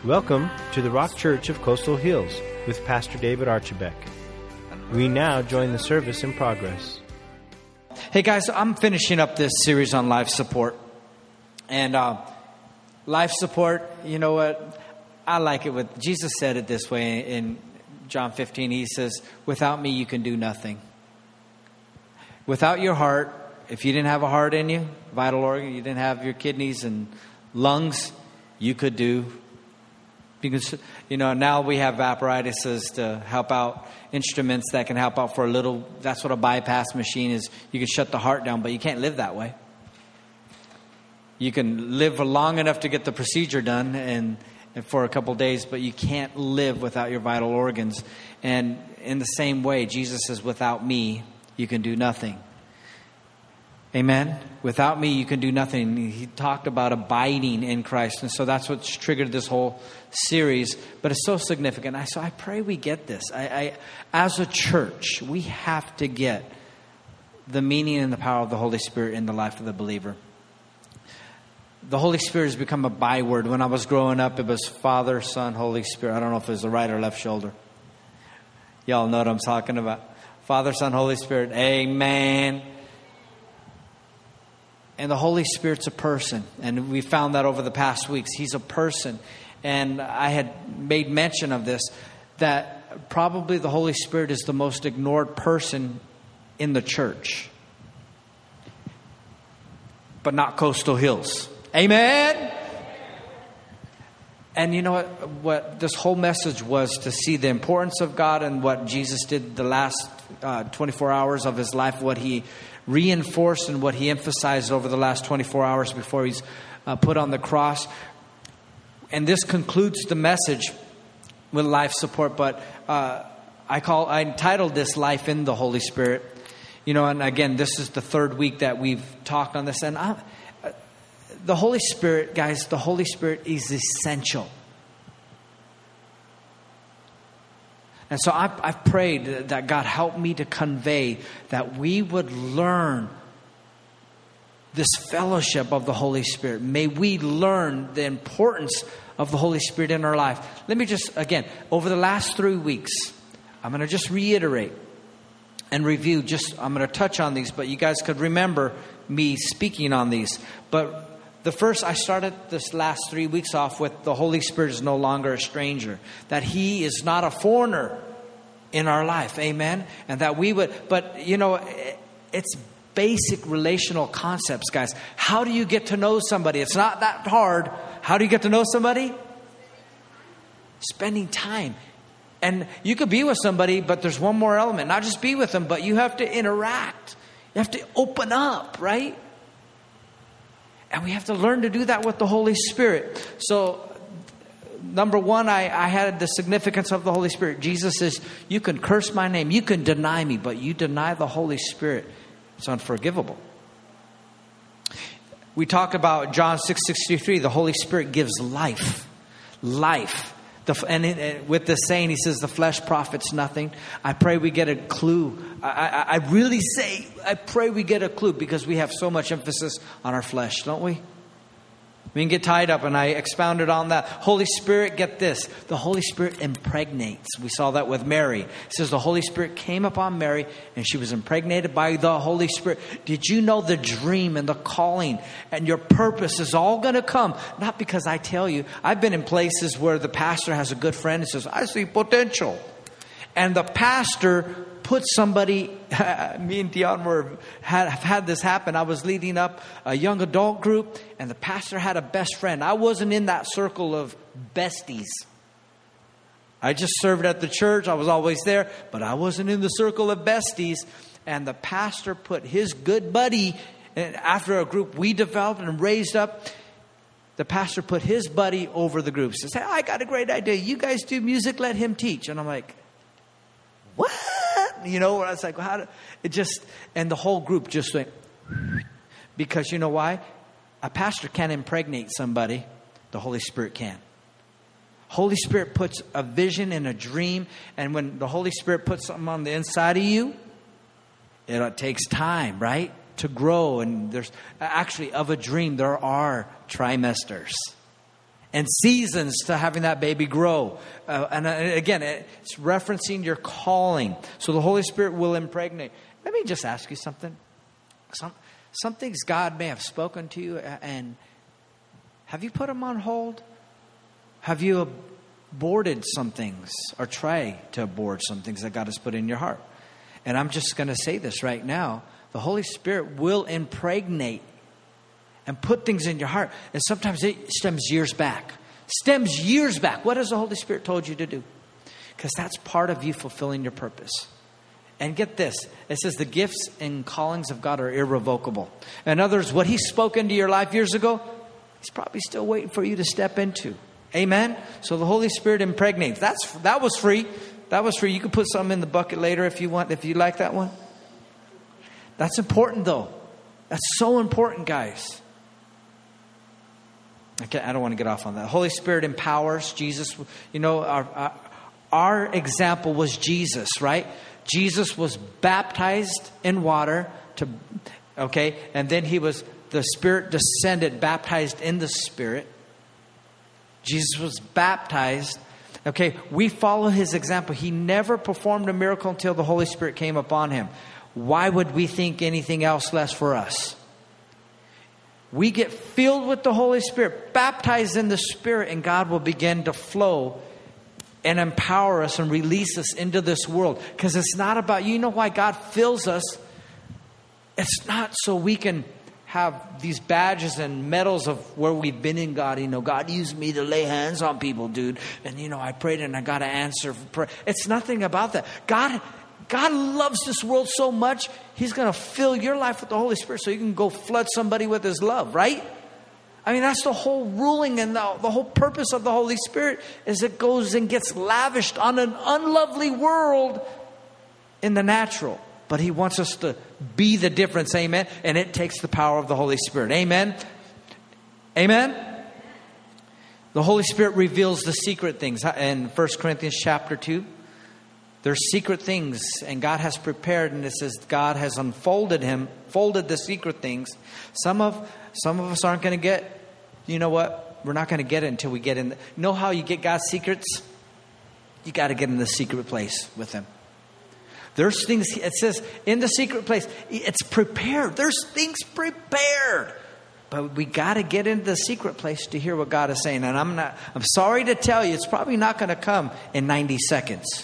Welcome to the Rock Church of Coastal Hills with Pastor David Archibek. We now join the service in progress. Hey guys, I'm finishing up this series on life support. And life support, you know what? I like it with, Jesus said it this way in John 15. He says, without me you can do nothing. Without your heart, if you didn't have a heart in you, vital organ, you didn't have your kidneys and lungs, you could do. Because, you know, now we have apparatuses to help out, instruments that can help out for a little. That's what a bypass machine is. You can shut the heart down, but you can't live that way. You can live for long enough to get the procedure done and for a couple days, but you can't live without your vital organs. And in the same way, Jesus says, without me, you can do nothing. Amen. Without me, you can do nothing. He talked about abiding in Christ. And so that's what's triggered this whole series. But it's so significant. So I pray we get this. As a church, we have to get the meaning and the power of the Holy Spirit in the life of the believer. The Holy Spirit has become a byword. When I was growing up, it was Father, Son, Holy Spirit. I don't know if it was the right or left shoulder. Y'all know what I'm talking about. Father, Son, Holy Spirit. Amen. And the Holy Spirit's a person. And we found that over the past weeks. He's a person. And I had made mention of this, that probably the Holy Spirit is the most ignored person in the church. But not Coastal Hills. Amen? And you know what this whole message was, to see the importance of God and what Jesus did the last 24 hours of his life, what he reinforced and what he emphasized over the last 24 hours before he's put on the cross. And this concludes the message with life support. But I entitled this Life in the Holy Spirit. You know, and again, this is the third week that we've talked on this. And the Holy Spirit, guys, the Holy Spirit is essential. And so I've prayed that God help me to convey that we would learn this fellowship of the Holy Spirit. May we learn the importance of the Holy Spirit in our life. Let me just, again, over the last 3 weeks, I'm going to just reiterate and review. I'm going to touch on these, but you guys could remember me speaking on these. But the first, I started this last 3 weeks off with the Holy Spirit is no longer a stranger. That He is not a foreigner in our life. Amen? And that we would, but you know, it's basic relational concepts, guys. How do you get to know somebody? It's not that hard. How do you get to know somebody? Spending time. And you could be with somebody, but there's one more element. Not just be with them, but you have to interact. You have to open up, right? And we have to learn to do that with the Holy Spirit. So, number one, I had the significance of the Holy Spirit. Jesus says, you can curse my name, you can deny me, but you deny the Holy Spirit, it's unforgivable. We talked about John 6:63. The Holy Spirit gives life. Life. With the saying, he says, the flesh profits nothing. I pray we get a clue. I really say, I pray we get a clue, because we have so much emphasis on our flesh, don't we? We can get tied up, and I expounded on that. Holy Spirit, get this. The Holy Spirit impregnates. We saw that with Mary. It says the Holy Spirit came upon Mary, and she was impregnated by the Holy Spirit. Did you know the dream and the calling and your purpose is all going to come? Not because I tell you. I've been in places where the pastor has a good friend and says, I see potential. And the pastor put somebody, me and Dion have had this happen. I was leading up a young adult group, and the pastor had a best friend. I wasn't in that circle of besties. I just served at the church. I was always there, but I wasn't in the circle of besties. And the pastor put his good buddy, and after a group we developed and raised up, the pastor put his buddy over the group. He says, hey, I got a great idea. You guys do music, let him teach. And I'm like, what? You know, I was like, how do it just, and the whole group just went, because you know why? A pastor can't impregnate somebody. The Holy Spirit can. Holy Spirit puts a vision and a dream. And when the Holy Spirit puts something on the inside of you, it takes time, right? To grow. And there's actually, of a dream, there are trimesters. and seasons to having that baby grow. And again, it's referencing your calling. So the Holy Spirit will impregnate. Let me just ask you something. Some things God may have spoken to you, and have you put them on hold? Have you aborted some things or try to abort some things that God has put in your heart? And I'm just going to say this right now. The Holy Spirit will impregnate and put things in your heart. And sometimes it stems years back. What has the Holy Spirit told you to do? Because that's part of you fulfilling your purpose. And get this. It says the gifts and callings of God are irrevocable. In other words, what He spoke into your life years ago, He's probably still waiting for you to step into. Amen? So the Holy Spirit impregnates. That was free. That was free. You can put something in the bucket later if you want, if you like that one. That's important though. That's so important, guys. Okay, I don't want to get off on that. Holy Spirit empowers. Jesus, our example was Jesus, right? Jesus was baptized in water and then the Spirit descended, baptized in the Spirit. Jesus was baptized. Okay, we follow His example. He never performed a miracle until the Holy Spirit came upon Him. Why would we think anything else less for us? We get filled with the Holy Spirit, baptized in the Spirit, and God will begin to flow and empower us and release us into this world. Because it's not about, you know why God fills us? It's not so we can have these badges and medals of where we've been in God. God used me to lay hands on people, dude. And I prayed and I got an answer for prayer. It's nothing about that. God loves this world so much, He's going to fill your life with the Holy Spirit so you can go flood somebody with His love, right? I mean, that's the whole ruling and the whole purpose of the Holy Spirit is it goes and gets lavished on an unlovely world in the natural. But He wants us to be the difference, amen? And it takes the power of the Holy Spirit, amen? Amen? The Holy Spirit reveals the secret things. In 1 Corinthians chapter 2, there's secret things, and God has prepared, and it says God has folded the secret things. Some of us aren't going to get, you know what? We're not going to get it until we get in. Know how you get God's secrets? You got to get in the secret place with Him. There's things, it says, in the secret place, it's prepared. There's things prepared. But we got to get into the secret place to hear what God is saying. And I'm sorry to tell you, it's probably not going to come in 90 seconds.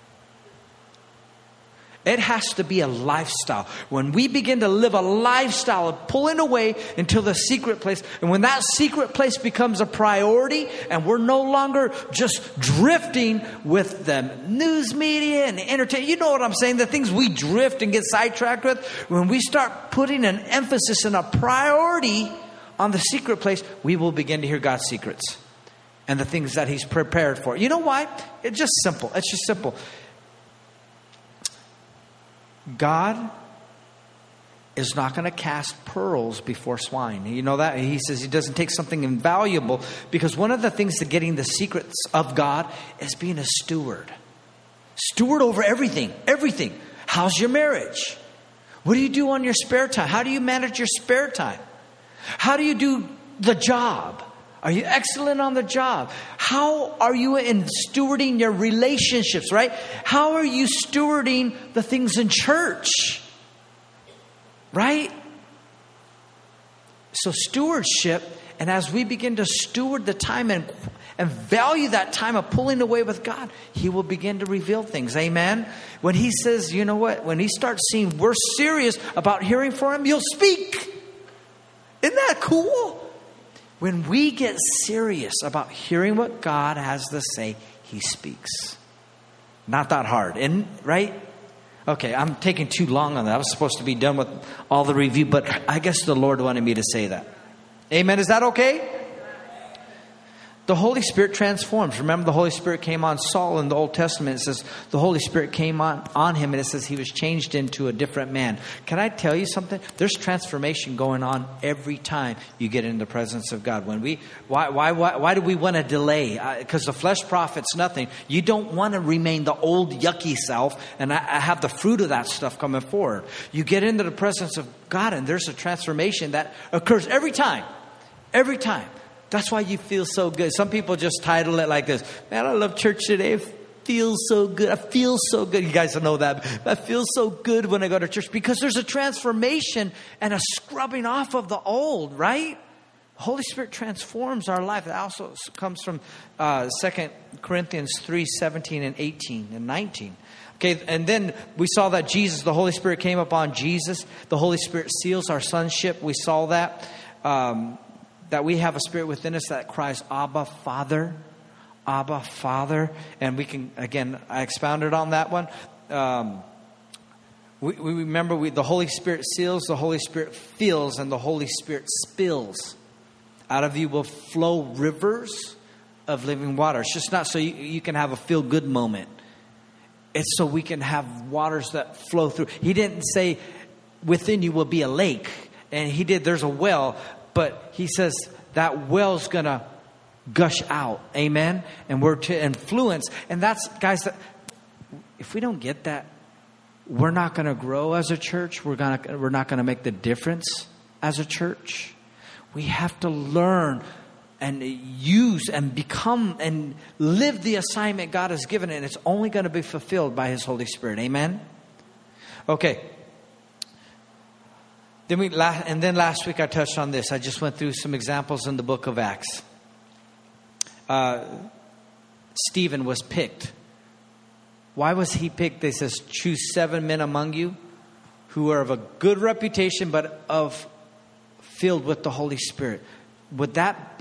It has to be a lifestyle. When we begin to live a lifestyle of pulling away into the secret place, and when that secret place becomes a priority, and we're no longer just drifting with the news media and entertainment, you know what I'm saying? The things we drift and get sidetracked with, when we start putting an emphasis and a priority on the secret place, we will begin to hear God's secrets and the things that He's prepared for. You know why? It's just simple. It's just simple. God is not going to cast pearls before swine. You know that? He says He doesn't take something invaluable, because one of the things to getting the secrets of God is being a steward. Steward over everything. Everything. How's your marriage? What do you do on your spare time? How do you manage your spare time? How do you do the job? Are you excellent on the job? How are you in stewarding your relationships, right? How are you stewarding the things in church? Right? So stewardship, and as we begin to steward the time and value that time of pulling away with God, He will begin to reveal things. Amen? When He says, you know what? When He starts seeing we're serious about hearing from Him, you'll speak. Isn't that cool? When we get serious about hearing what God has to say, He speaks. Not that hard, right? Okay, I'm taking too long on that. I was supposed to be done with all the review, but I guess the Lord wanted me to say that. Amen. Is that okay? The Holy Spirit transforms. Remember, the Holy Spirit came on Saul in the Old Testament. It says the Holy Spirit came on him, and it says he was changed into a different man. Can I tell you something? There's transformation going on every time you get in the presence of God. Why do we want to delay? Because the flesh profits nothing. You don't want to remain the old yucky self and I have the fruit of that stuff coming forward. You get into the presence of God, and there's a transformation that occurs every time. Every time. That's why you feel so good. Some people just title it like this. Man, I love church today. It feels so good. I feel so good. You guys don't know that. I feel so good when I go to church because there's a transformation and a scrubbing off of the old, right? The Holy Spirit transforms our life. That also comes from 2 Corinthians 3:17 and 18 and 19. Okay, and then we saw that Jesus, the Holy Spirit came upon Jesus. The Holy Spirit seals our sonship. We saw that. That we have a spirit within us that cries, Abba, Father. Abba, Father. And we can, again, I expounded on that one. We remember the Holy Spirit seals, the Holy Spirit fills, and the Holy Spirit spills. Out of you will flow rivers of living water. It's just not so you can have a feel-good moment. It's so we can have waters that flow through. He didn't say within you will be a lake. And he did, there's a well. But he says that well's going to gush out. Amen? And we're to influence. And that's, guys, if we don't get that, we're not going to grow as a church. We're not going to make the difference as a church. We have to learn and use and become and live the assignment God has given. And it's only going to be fulfilled by His Holy Spirit. Amen? Okay. Then last week I touched on this. I just went through some examples in the book of Acts. Stephen was picked. Why was he picked? They says, choose 7 men among you who are of a good reputation, but filled with the Holy Spirit. Would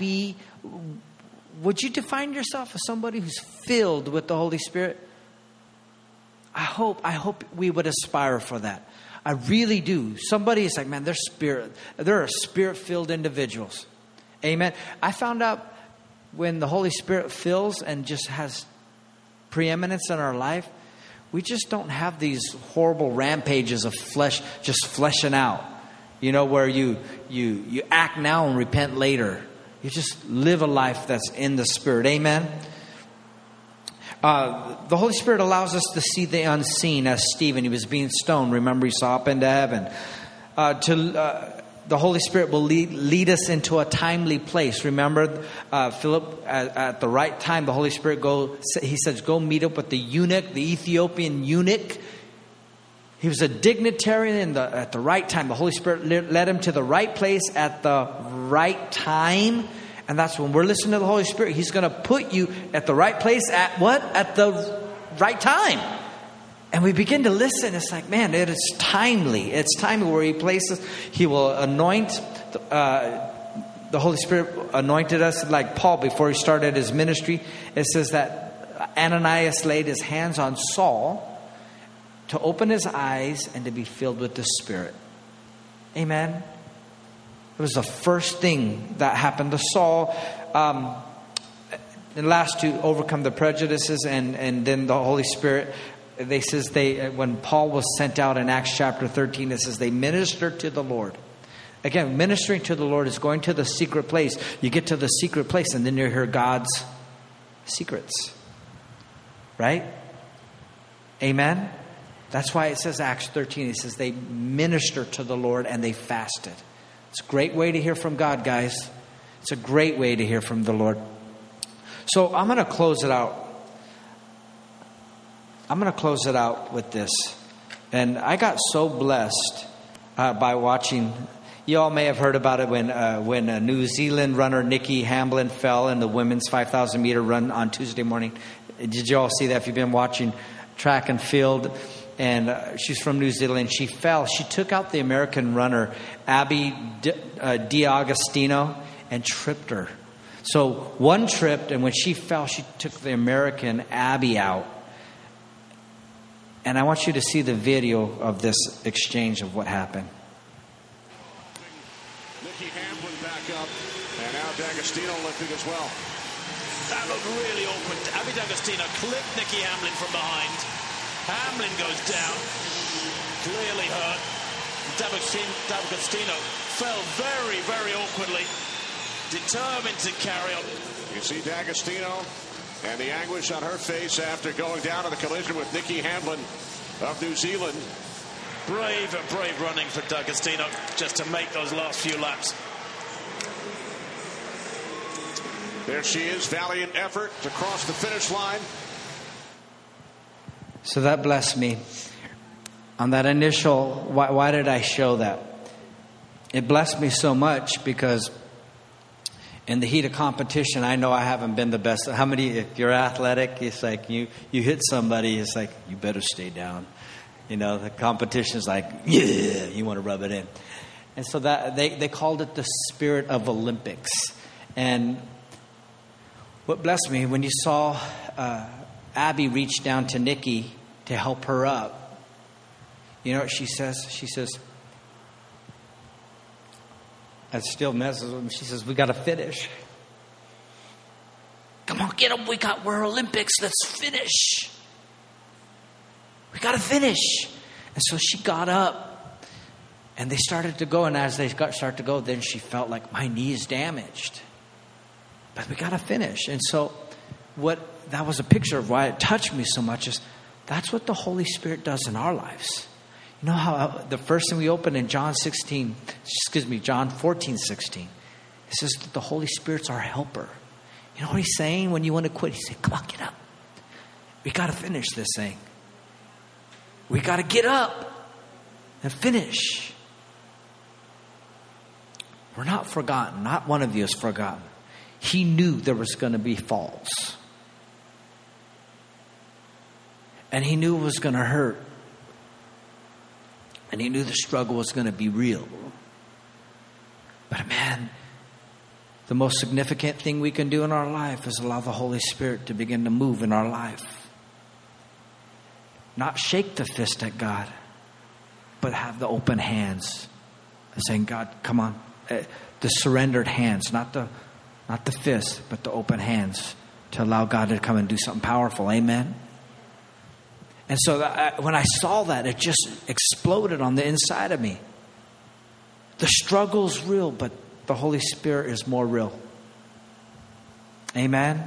you define yourself as somebody who's filled with the Holy Spirit? I hope we would aspire for that. I really do. Somebody is like, man, they're spirit-filled individuals. Amen. I found out when the Holy Spirit fills and just has preeminence in our life, we just don't have these horrible rampages of flesh just fleshing out. You know, where you act now and repent later. You just live a life that's in the Spirit. Amen. The Holy Spirit allows us to see the unseen, as Stephen, he was being stoned. Remember, he saw up into heaven. The Holy Spirit will lead us into a timely place. Remember, Philip, at the right time, the Holy Spirit he says, go meet up with the eunuch, the Ethiopian eunuch. He was a dignitary at the right time. The Holy Spirit led him to the right place at the right time. And that's when we're listening to the Holy Spirit. He's going to put you at the right place at what? At the right time. And we begin to listen. It's like, man, it is timely. It's timely where He places. He will anoint. The Holy Spirit anointed us like Paul before he started his ministry. It says that Ananias laid his hands on Saul to open his eyes and to be filled with the Spirit. Amen. It was the first thing that happened to Saul. And last, to overcome the prejudices, and then the Holy Spirit. They says when Paul was sent out in Acts chapter 13, it says they ministered to the Lord. Again, ministering to the Lord is going to the secret place. You get to the secret place, and then you hear God's secrets. Right? Amen. That's why it says Acts 13. It says they ministered to the Lord and they fasted. It's a great way to hear from God, guys. It's a great way to hear from the Lord. So I'm going to close it out. I'm going to close it out with this. And I got so blessed by watching. You all may have heard about it when a New Zealand runner, Nikki Hamblin, fell in the women's 5,000 meter run on Tuesday morning. Did you all see that? If you've been watching track and field. And she's from New Zealand. She fell. She took out the American runner, Abby D'Agostino, and tripped her. So one tripped, and when she fell, she took the American Abby out. And I want you to see the video of this exchange of what happened. Nikki Hamblin back up, and now D'Agostino lifting as well. That looked really awkward. Abby D'Agostino clipped Nikki Hamblin from behind. Hamblin goes down, clearly hurt. D'Agostino fell very, very awkwardly, determined to carry on. You see D'Agostino and the anguish on her face after going down in the collision with Nikki Hamblin of New Zealand. Brave running for D'Agostino just to make those last few laps. There she is, valiant effort to cross the finish line. So that blessed me. On that initial, why did I show that? It blessed me so much because in the heat of competition, I know I haven't been the best. How many, if you're athletic, it's like you hit somebody, it's like, you better stay down. You know, the competition's like, yeah, you want to rub it in. And so that they called it the spirit of Olympics. And what blessed me, when you saw Abby reach down to Nikki to help her up, you know what she says? She says, that still messes with me. She says, we got to finish. Come on, get up. We're Olympics. Let's finish. We got to finish. And so she got up and they started to go. And as they started to go, then she felt like my knee is damaged. But we got to finish. And so that was a picture of why it touched me so much is that's what the Holy Spirit does in our lives. You know how the first thing we open in John 14:16, it says that the Holy Spirit's our helper. You know what he's saying when you want to quit? He said, come on, get up. We got to finish this thing. We got to get up and finish. We're not forgotten. Not one of you is forgotten. He knew there was going to be falls. And he knew it was going to hurt. And he knew the struggle was going to be real. But man, the most significant thing we can do in our life is allow the Holy Spirit to begin to move in our life. Not shake the fist at God, but have the open hands. Saying, God, come on. The surrendered hands, not the fist, but the open hands to allow God to come and do something powerful. Amen. And so when I saw that, it just exploded on the inside of me. The struggle's real, but the Holy Spirit is more real. Amen.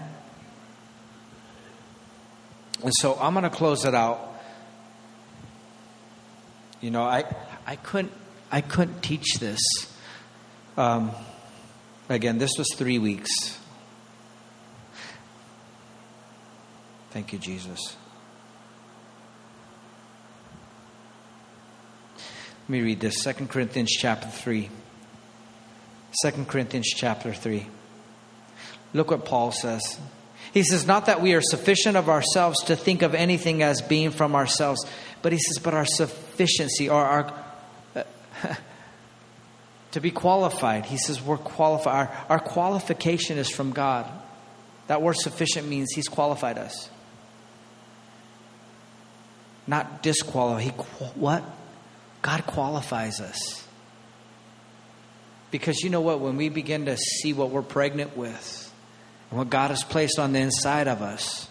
And so I'm going to close it out. You know, I couldn't teach this. Again, this was 3 weeks. Thank you, Jesus. Let me read this. 2 Corinthians chapter 3. 2 Corinthians chapter 3. Look what Paul says. He says, not that we are sufficient of ourselves to think of anything as being from ourselves. But he says, but our sufficiency or our to be qualified. He says we're qualified. Our qualification is from God. That word sufficient means he's qualified us. Not disqualified. What? God qualifies us. Because you know what? When we begin to see what we're pregnant with, and what God has placed on the inside of us,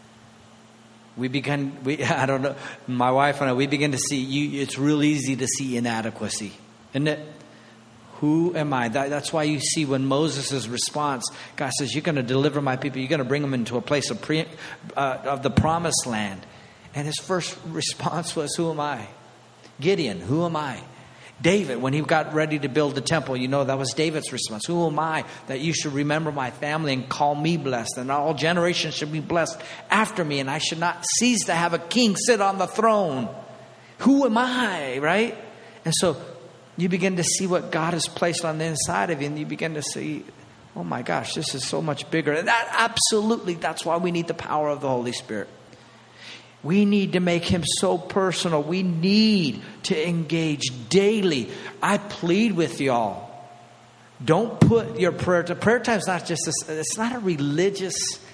I don't know, my wife and I, we begin to see, it's real easy to see inadequacy. Isn't it? Who am I? That's why you see when Moses' response, God says, you're going to deliver my people. You're going to bring them into a place of the promised land. And his first response was, who am I? Gideon, who am I? David, when he got ready to build the temple, you know, that was David's response. Who am I that you should remember my family and call me blessed? And all generations should be blessed after me. And I should not cease to have a king sit on the throne. Who am I, right? And so you begin to see what God has placed on the inside of you. And you begin to see, oh my gosh, this is so much bigger. And that's why we need the power of the Holy Spirit. We need to make him so personal. We need to engage daily. I plead with y'all. Don't put your prayer time is not just it's not a religious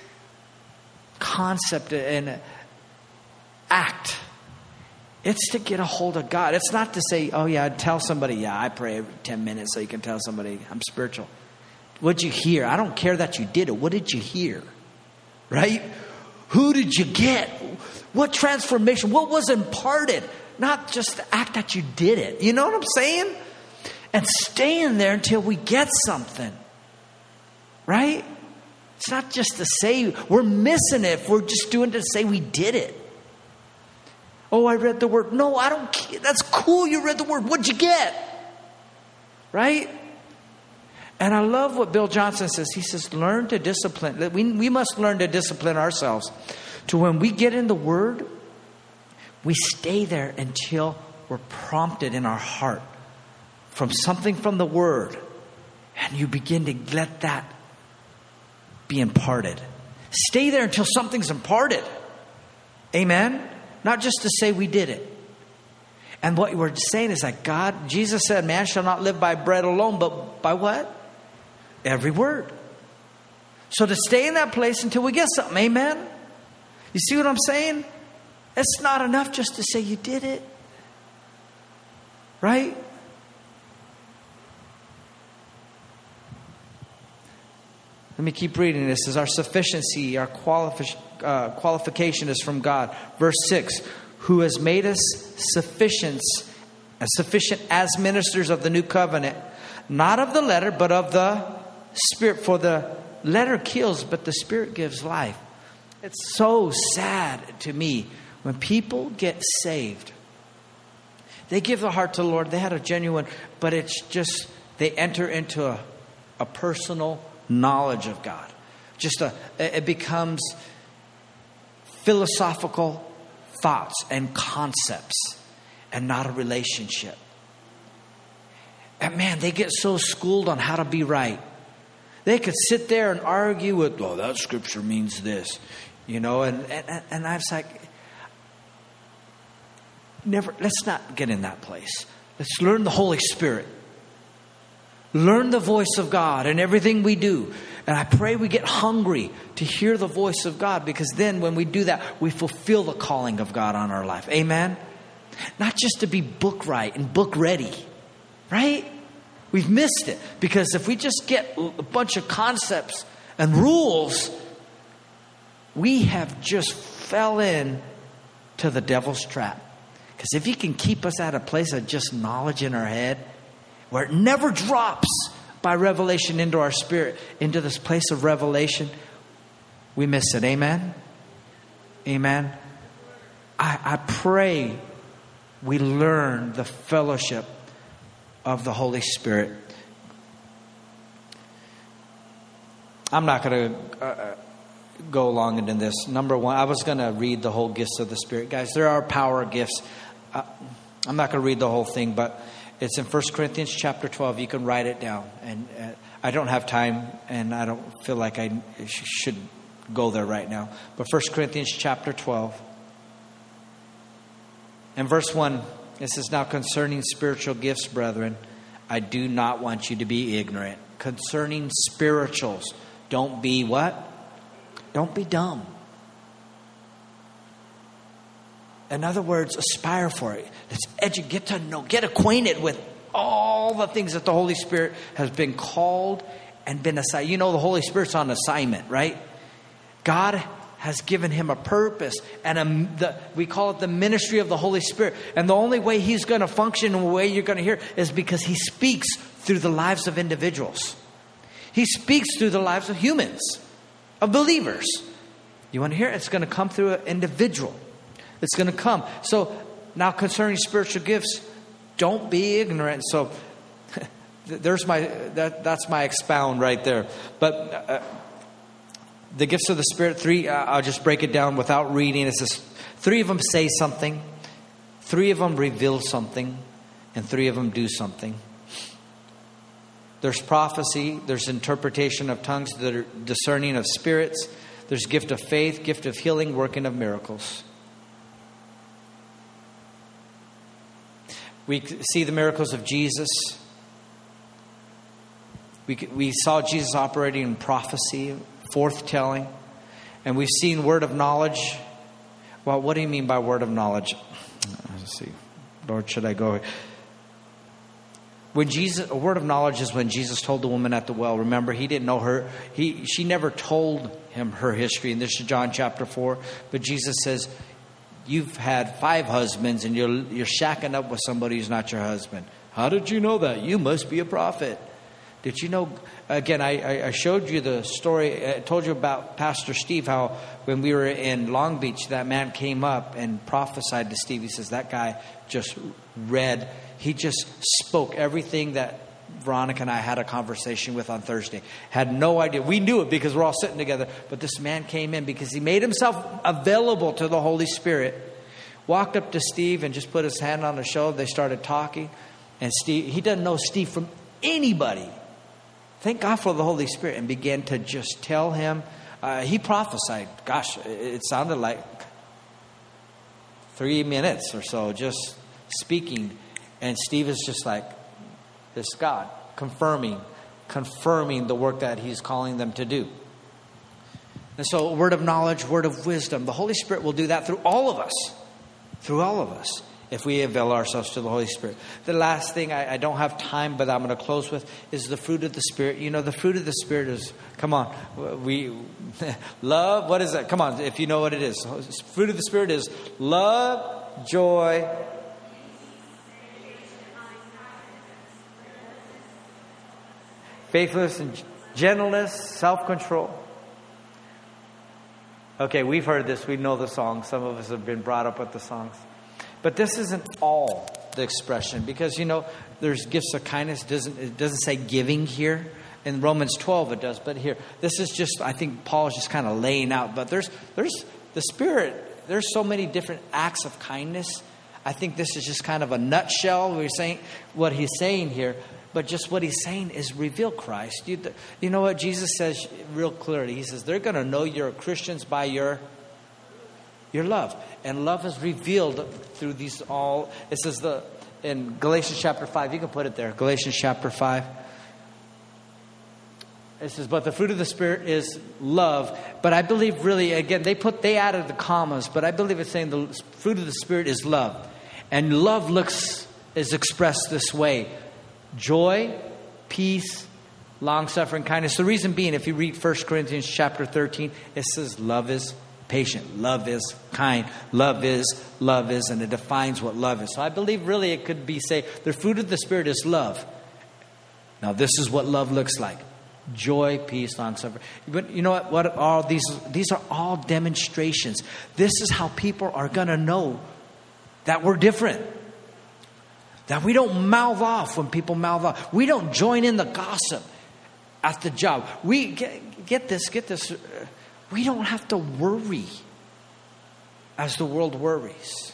concept and act. It's to get a hold of God. It's not to say, oh yeah, tell somebody, yeah, I pray every 10 minutes so you can tell somebody I'm spiritual. What'd you hear? I don't care that you did it. What did you hear? Right? Who did you get? What transformation? What was imparted? Not just the act that you did it. You know what I'm saying? And staying there until we get something. Right? It's not just to say we're missing it if we're just doing it to say we did it. Oh, I read the word. No, I don't care. That's cool. You read the word. What'd you get? Right? And I love what Bill Johnson says. He says, learn to discipline. We must learn to discipline ourselves to when we get in the Word, we stay there until we're prompted in our heart from something from the Word. And you begin to let that be imparted. Stay there until something's imparted. Amen? Not just to say we did it. And what we're saying is that Jesus said, man shall not live by bread alone, but by what? Every word. So to stay in that place until we get something. Amen? You see what I'm saying? It's not enough just to say you did it. Right? Let me keep reading this. As our sufficiency, our qualification is from God. Verse 6. Who has made us sufficient as ministers of the new covenant. Not of the letter, but of the Spirit. For the letter kills, but the Spirit gives life. It's so sad to me when people get saved. They give their heart to the Lord. They had a genuine, but it's just, they enter into a personal knowledge of God. It becomes philosophical thoughts and concepts and not a relationship. And man, they get so schooled on how to be right. They could sit there and argue with, well, that scripture means this, and I was like, let's not get in that place. Let's learn the Holy Spirit. Learn the voice of God in everything we do. And I pray we get hungry to hear the voice of God, because then when we do that, we fulfill the calling of God on our life. Amen? Not just to be book right and book ready. Right? We've missed it. Because if we just get a bunch of concepts and rules, we have just fell in to the devil's trap. Because if he can keep us at a place of just knowledge in our head, where it never drops by revelation into our spirit, into this place of revelation, we miss it. Amen? Amen? I pray we learn the fellowship of the Holy Spirit. I'm not going to go long into this. Number one, I was going to read the whole gifts of the Spirit. Guys, there are power gifts. I'm not going to read the whole thing, but it's in 1 Corinthians chapter 12. You can write it down. And I don't have time, and I don't feel like I should go there right now. But 1 Corinthians chapter 12. And verse 1, it says, now concerning spiritual gifts, brethren, I do not want you to be ignorant. Concerning spirituals, don't be what? Don't be dumb. In other words, aspire for it. Let's get to know, get acquainted with all the things that the Holy Spirit has been called and been assigned. You know, the Holy Spirit's on assignment, right? God has given him a purpose, and we call it the ministry of the Holy Spirit. And the only way he's going to function and the way you're going to hear is because he speaks through the lives of individuals. He speaks through the lives of humans, of believers. You want to hear it? It's going to come through an individual. It's going to come. So now concerning spiritual gifts, don't be ignorant. So that's my expound right there. But the gifts of the Spirit, 3, I'll just break it down without reading. It says 3 of them say something, 3 of them reveal something, and 3 of them do something. There's prophecy, there's interpretation of tongues, there's discerning of spirits, there's gift of faith, gift of healing, working of miracles. We see the miracles of Jesus. We saw Jesus operating in prophecy, forthtelling, and we've seen word of knowledge. Well, what do you mean by word of knowledge? Let's see. Lord, should I go? A word of knowledge is when Jesus told the woman at the well. Remember, he didn't know her. She never told him her history. And this is John chapter 4. But Jesus says, you've had 5 husbands and you're shacking up with somebody who's not your husband. How did you know that? You must be a prophet. Did you know? Again, I showed you the story. I told you about Pastor Steve, how when we were in Long Beach, that man came up and prophesied to Steve. He says, that guy just read. He just spoke everything that Veronica and I had a conversation with on Thursday. Had no idea. We knew it because we're all sitting together. But this man came in because he made himself available to the Holy Spirit. Walked up to Steve and just put his hand on his shoulder. They started talking. And Steve, he doesn't know Steve from anybody. Thank God for the Holy Spirit. And began to just tell him. He prophesied. Gosh, it sounded like 3 minutes or so just speaking. And Steve is just like, this God, confirming the work that He's calling them to do. And so, word of knowledge, word of wisdom. The Holy Spirit will do that through all of us. Through all of us. If we avail ourselves to the Holy Spirit. The last thing, I don't have time, but I'm going to close with, is the fruit of the Spirit. You know, the fruit of the Spirit is, come on, love, what is that? Come on, if you know what it is. Fruit of the Spirit is love, joy, faithfulness and gentleness, self-control. Okay, we've heard this. We know the song. Some of us have been brought up with the songs. But this isn't all the expression. Because, you know, there's gifts of kindness. It doesn't say giving here. In Romans 12 it does. But here, this is just, I think Paul is just kind of laying out. But there's the Spirit. There's so many different acts of kindness. I think this is just kind of a nutshell. We're saying what he's saying here. But just what he's saying is reveal Christ. You know what Jesus says real clearly? He says, they're going to know you're Christians by your love. And love is revealed through these all. It says in Galatians chapter 5. You can put it there. Galatians chapter 5. It says, but the fruit of the Spirit is love. But I believe really, again, they added the commas. But I believe it's saying the fruit of the Spirit is love. And love is expressed this way. Joy, peace, long-suffering, kindness. The reason being, if you read 1 Corinthians chapter 13, it says love is patient, love is kind, love is, and it defines what love is. So I believe really it could be say the fruit of the Spirit is love. Now this is what love looks like. Joy, peace, long-suffering. But you know what are these? These are all demonstrations. This is how people are going to know that we're different. That we don't mouth off when people mouth off. We don't join in the gossip at the job. We get this. We don't have to worry as the world worries.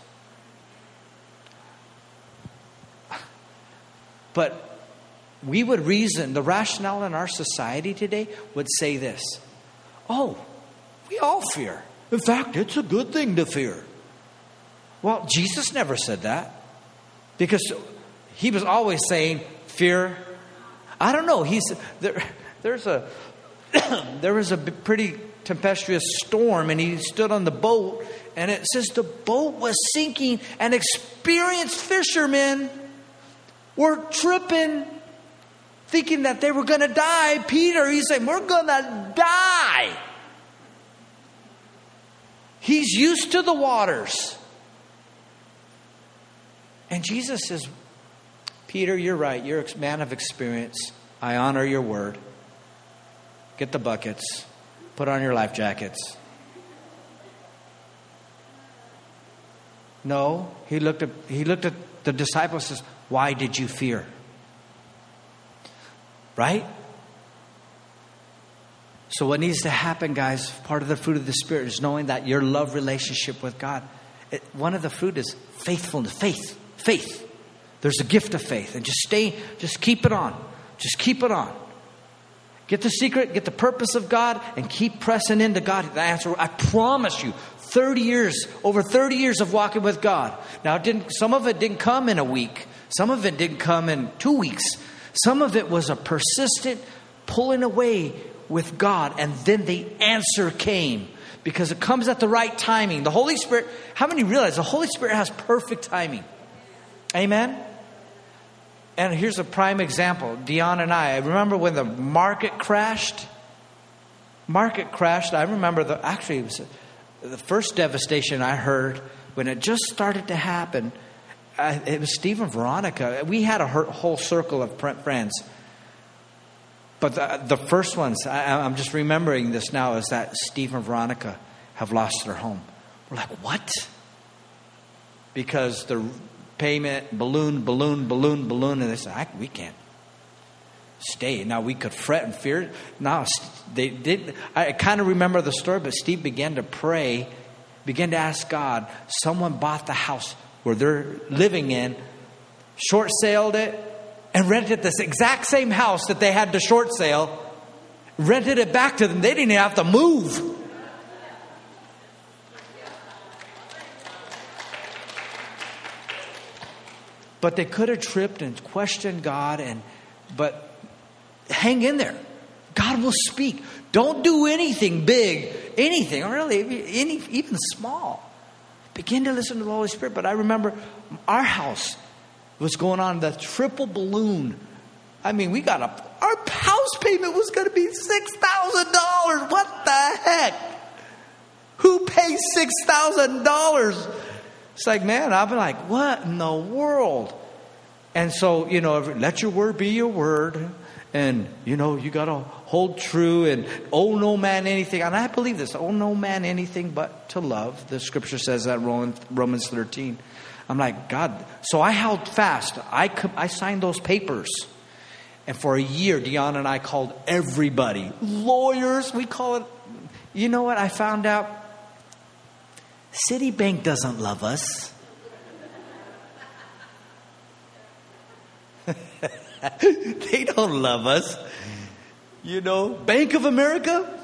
But we would reason, the rationale in our society today would say this. Oh, we all fear. In fact, it's a good thing to fear. Well, Jesus never said that. Because he was always saying, fear. I don't know. There was a pretty tempestuous storm, and he stood on the boat, and it says the boat was sinking, and experienced fishermen were tripping, thinking that they were going to die. Peter, he's saying, we're going to die. He's used to the waters. And Jesus says, Peter, you're right. You're a man of experience. I honor your word. Get the buckets. Put on your life jackets. No, he looked at the disciples and says, why did you fear? Right? So what needs to happen, guys, part of the fruit of the Spirit is knowing that your love relationship with God, one of the fruit is faithfulness, faith. There's a gift of faith. And just keep it on. Just keep it on. Get the secret, get the purpose of God, and keep pressing into God. The answer, I promise you, over 30 years of walking with God. Now, some of it didn't come in a week. Some of it didn't come in 2 weeks. Some of it was a persistent pulling away with God. And then the answer came. Because it comes at the right timing. The Holy Spirit, how many realize the Holy Spirit has perfect timing? Amen? And here's a prime example. Dion and I remember when the market crashed. I remember it was the first devastation I heard when it just started to happen. It was Steve and Veronica. We had a whole circle of friends. But the first ones, I'm just remembering this now, is that Steve and Veronica have lost their home. We're like, what? Because the payment balloon, and they said, we can't. stay. Now we could fret and fear. Now they did. I kind of remember the story, but Steve began to pray, began to ask God. Someone bought the house where they're living in, short sailed it, and rented this exact same house that they had to short sale, rented it back to them. They didn't even have to move. But they could have tripped and questioned God, but hang in there. God will speak. Don't do anything big, anything, really, even small. Begin to listen to the Holy Spirit. But I remember our house was going on the triple balloon. I mean, our house payment was going to be $6,000. What the heck? Who pays $6,000? It's like, man, I've been like, what in the world? And so, let your word be your word. And, you got to hold true and owe no man anything. And I believe this, owe no man anything but to love. The scripture says that, Romans 13. I'm like, God. So I held fast. I signed those papers. And for a year, Dion and I called everybody. Lawyers, we call it. You know what I found out? Citibank doesn't love us. They don't love us. Bank of America,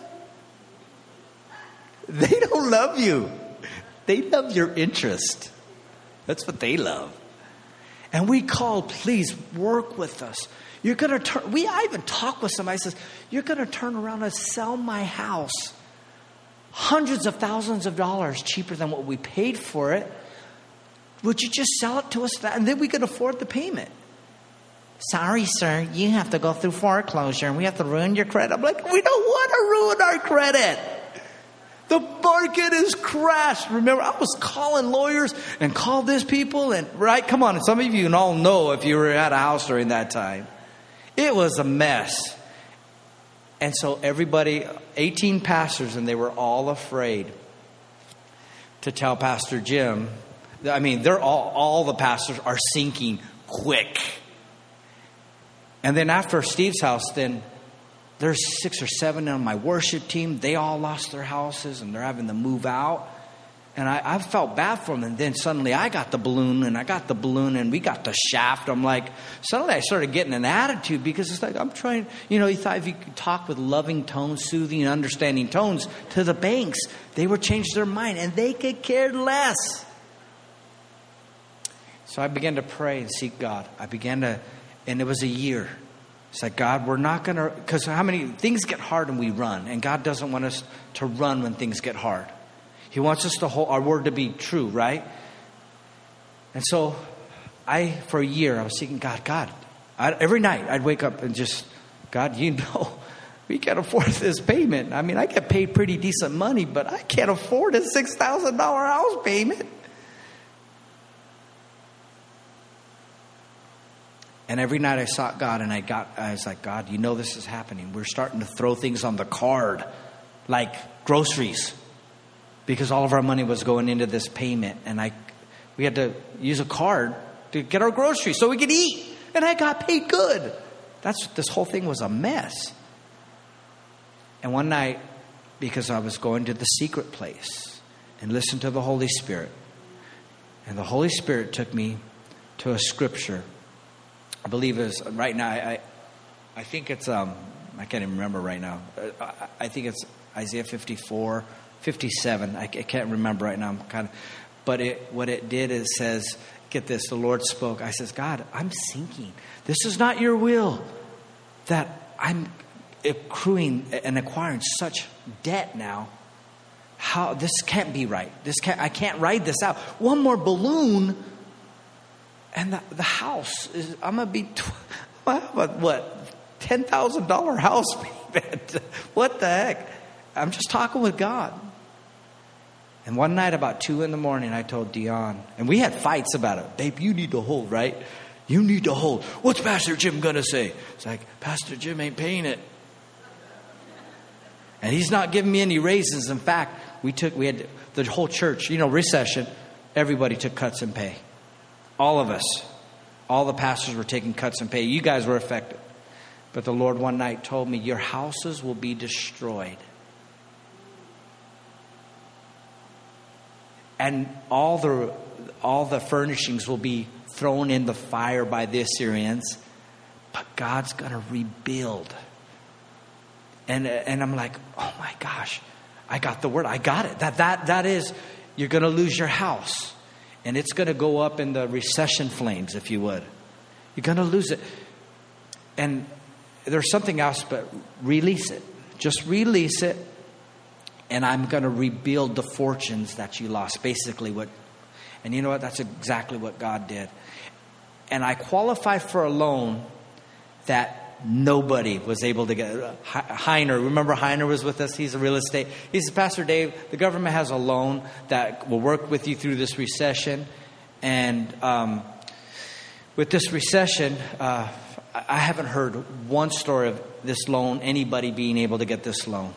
they don't love you. They love your interest. That's what they love. And we called, please work with us. You're going to turn. I even talked with somebody. Says, you're going to turn around and sell my house hundreds of thousands of dollars cheaper than what we paid for it. Would you just sell it to us? And then we could afford the payment. Sorry, sir. You have to go through foreclosure and we have to ruin your credit. I'm like, we don't want to ruin our credit. The market has crashed. Remember, I was calling lawyers and called these people. And right, come on. Some of you all know if you were at a house during that time. It was a mess. And so everybody, 18 pastors, and they were all afraid to tell Pastor Jim. I mean, they're all the pastors are sinking quick. And then after Steve's house, then there's 6 or 7 on my worship team. They all lost their houses and they're having to move out. And I felt bad for them. And then suddenly I got the balloon and we got the shaft. I'm like, suddenly I started getting an attitude because it's like, I'm trying, he thought if you could talk with loving tones, soothing, understanding tones to the banks, they would change their mind and they could care less. So I began to pray and seek God. And it was a year. It's like, God, we're not going to, because how many things get hard and we run. And God doesn't want us to run when things get hard. He wants us to hold our word to be true, right? And so for a year, I was seeking God. Every night I'd wake up and just, God, we can't afford this payment. I mean, I get paid pretty decent money, but I can't afford a $6,000 house payment. And every night I sought God and I was like, God, this is happening. We're starting to throw things on the card, like groceries. Because all of our money was going into this payment. And we had to use a card to get our groceries so we could eat. And I got paid good. This whole thing was a mess. And one night, because I was going to the secret place and listened to the Holy Spirit. And the Holy Spirit took me to a scripture. I believe it is right now. I think it's, I can't even remember right now. I think it's Isaiah 54. 57. I can't remember right now. But what it did is says, get this, the Lord spoke. I says, God, I'm sinking. This is not your will that I'm accruing and acquiring such debt now. This can't be right. I can't ride this out. One more balloon and the house is, I'm going to be, $10,000 house payment. What the heck? I'm just talking with God. And one night about 2 a.m, I told Dion, and we had fights about it. Babe, you need to hold, right? You need to hold. What's Pastor Jim going to say? It's like, Pastor Jim ain't paying it. And he's not giving me any raises. In fact, we had the whole church, recession, everybody took cuts in pay. All of us. All the pastors were taking cuts in pay. You guys were affected. But the Lord one night told me, your houses will be destroyed. And all the furnishings will be thrown in the fire by the Assyrians. But God's going to rebuild. And I'm like, oh my gosh, I got the word. I got it. That is, you're going to lose your house. And it's going to go up in the recession flames, if you would. You're going to lose it. And there's something else, but release it. Just release it. And I'm going to rebuild the fortunes that you lost. Basically and you know what? That's exactly what God did. And I qualified for a loan that nobody was able to get. Heiner, remember Heiner was with us? He's a real estate. He says, Pastor Dave, the government has a loan that will work with you through this recession. And with this recession, I haven't heard one story of this loan, anybody being able to get this loan.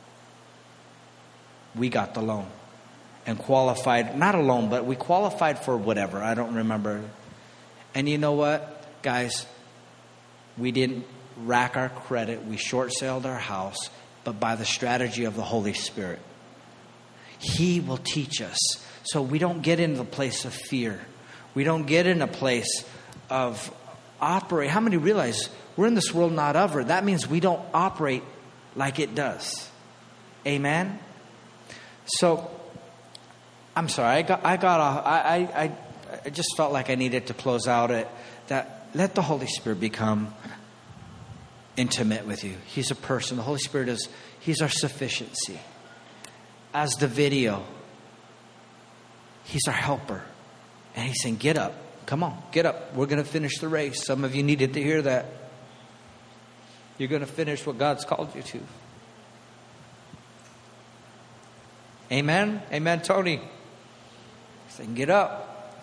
We got the loan and qualified, not a loan, but we qualified for whatever. I don't remember. And you know what, guys? We didn't rack our credit. We short-sailed our house, but by the strategy of the Holy Spirit. He will teach us. So we don't get into the place of fear. We don't get in a place of operate. How many realize we're in this world not of it? That means we don't operate like it does. Amen? So, I'm sorry. I just felt like I needed to close out it. That let the Holy Spirit become intimate with you. He's a person. The Holy Spirit He's our sufficiency. As the video, He's our helper. And He's saying, get up. Come on, get up. We're going to finish the race. Some of you needed to hear that. You're going to finish what God's called you to. Amen? Amen, Tony. He's saying, get up.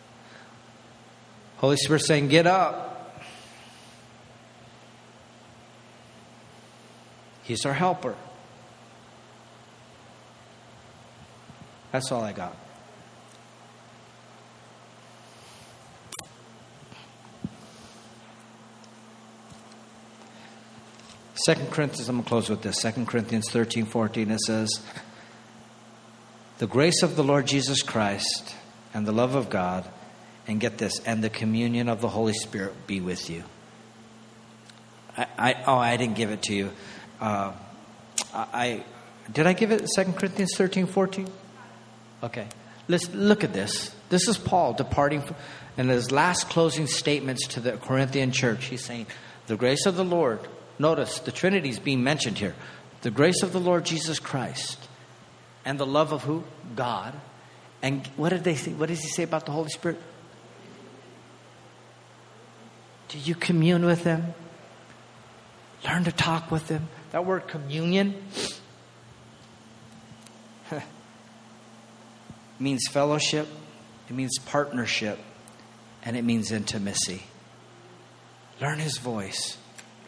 Holy Spirit saying, get up. He's our helper. That's all I got. Second Corinthians, I'm going to close with this. 2 Corinthians 13:14, it says, the grace of the Lord Jesus Christ and the love of God, and get this, and the communion of the Holy Spirit be with you. I didn't give it to you. Did I give it 2 Corinthians 13:14? Okay. Let's look at this. This is Paul departing in his last closing statements to the Corinthian church. He's saying, the grace of the Lord. Notice the Trinity is being mentioned here. The grace of the Lord Jesus Christ and the love of who? God. And what did they say? What does he say about the Holy Spirit? Do you commune with Him? Learn to talk with Him. That word communion means fellowship. It means partnership. And it means intimacy. Learn His voice.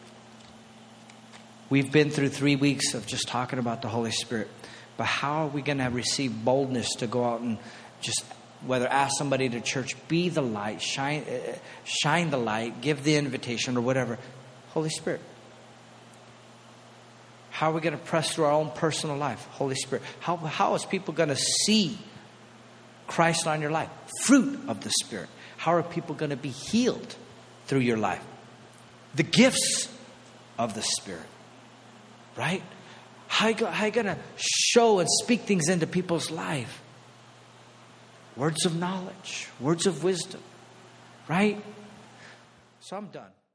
We've been through 3 weeks of just talking about the Holy Spirit. But how are we going to receive boldness to go out and just, whether ask somebody to church, be the light, shine the light, give the invitation or whatever. Holy Spirit. How are we going to press through our own personal life? Holy Spirit. How is people going to see Christ on your life? Fruit of the Spirit. How are people going to be healed through your life? The gifts of the Spirit. Right? How are you going to show and speak things into people's life? Words of knowledge. Words of wisdom. Right? So I'm done.